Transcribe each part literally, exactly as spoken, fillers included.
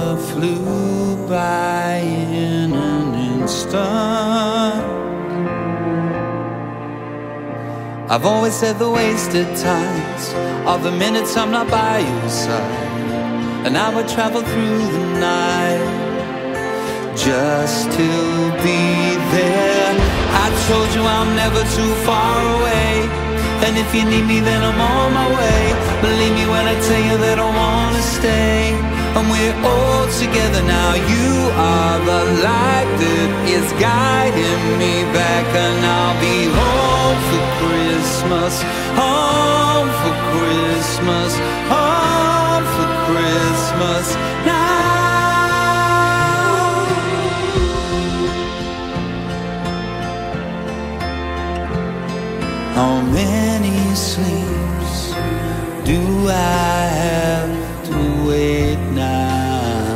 summer flew by in an instant. I've always said the wasted times are the minutes I'm not by your side, and I would travel through the night just to be there. I told you I'm never too far away, and if you need me then I'm on my way. Believe me when I tell you that I wanna stay, and we're all together now. You are the light that is guiding me back, and I'll be home for Christmas, home for Christmas, home for Christmas now. How many sleeps do I have to wait now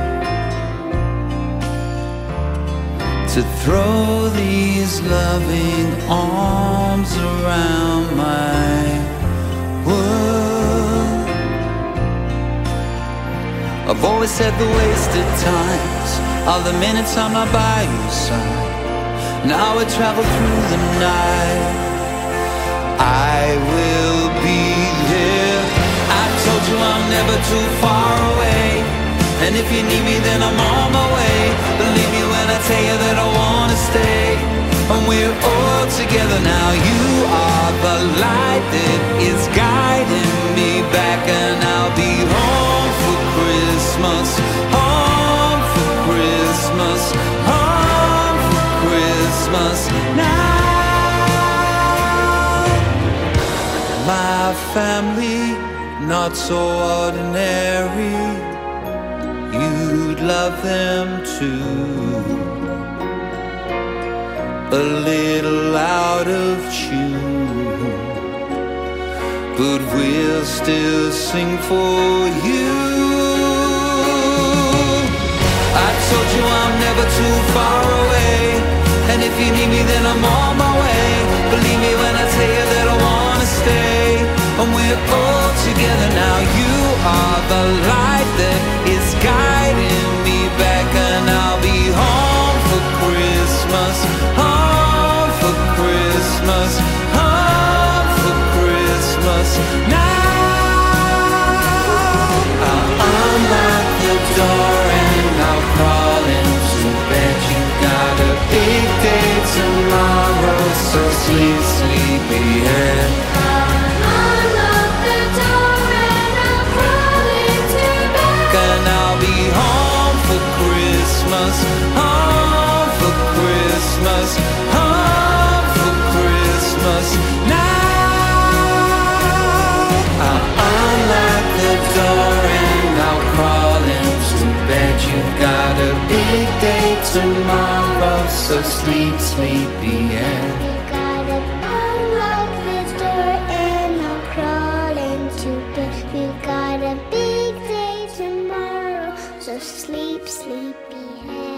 to throw these loving arms around my world? I've always said the wasted times are the minutes I'm not by your side. Now I travel through the night, I will be there. I told you I'm never too far away, and if you need me then I'm on my way. Believe me when I tell you that I wanna stay, and we're all together now. You are the light that is guiding me back, and I'll be home for Christmas, home for Christmas, home for Christmas now. My family, not so ordinary, you'd love them too. A little out of tune, but we'll still sing for you. I told you I'm never too far away, and if you need me then I'm on my way. Believe me when I tell you that I wanna stay, and we're all together now. You are the light that is guiding me back, and I'll be home for Christmas, home for Christmas, home for Christmas now. I'll unlock the door and I'll crawl into bed. You got a big day tomorrow, so sleep, sleepyhead. Home for Christmas, home for Christmas now. I'll unlock the door and I'll crawl into bed. You've got a big day tomorrow, so sleep, sleepyhead. You gotta unlock the door and I'll crawl into bed. You got a big day tomorrow, so sleep, sleepyhead.